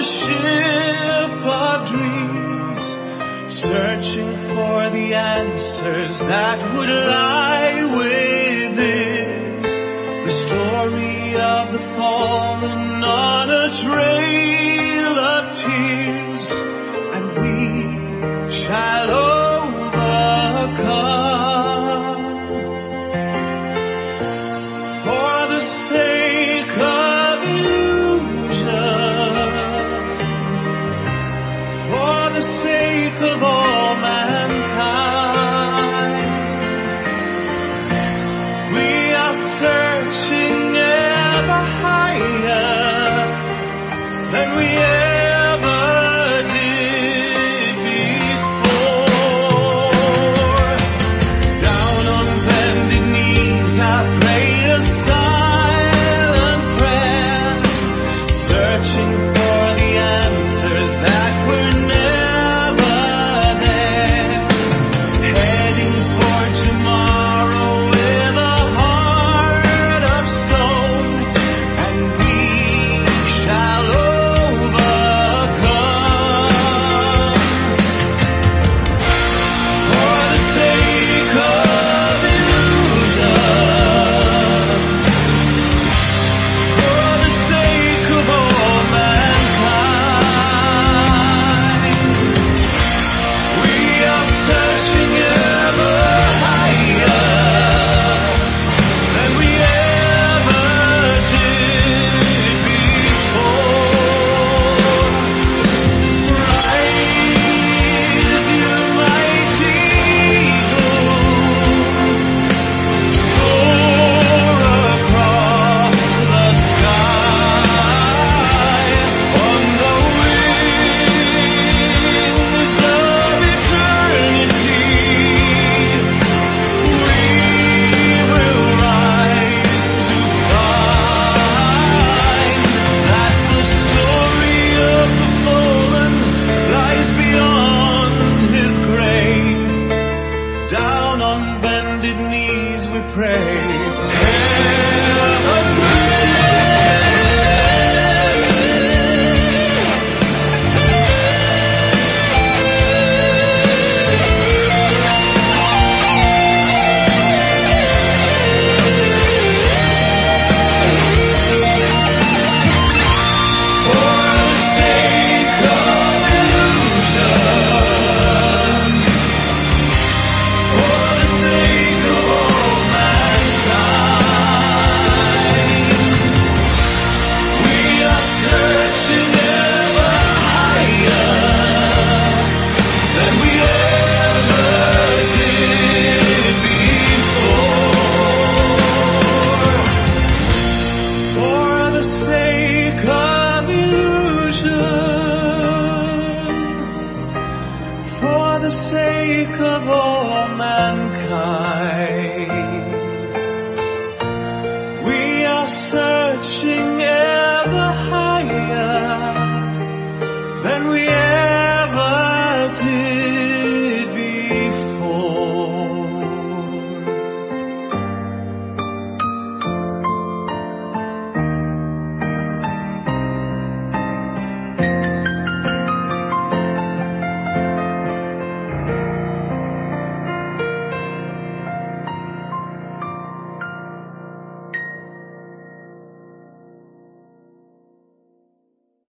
ship of dreams, searching for the answers that would lie within. The story of the fallen on a trail of tears, and we shall overcome. For the sake of illusion, for the sake of all mankind, we are searching ever higher than we ever did before. Down on bending knees, I pray a silent prayer, searching for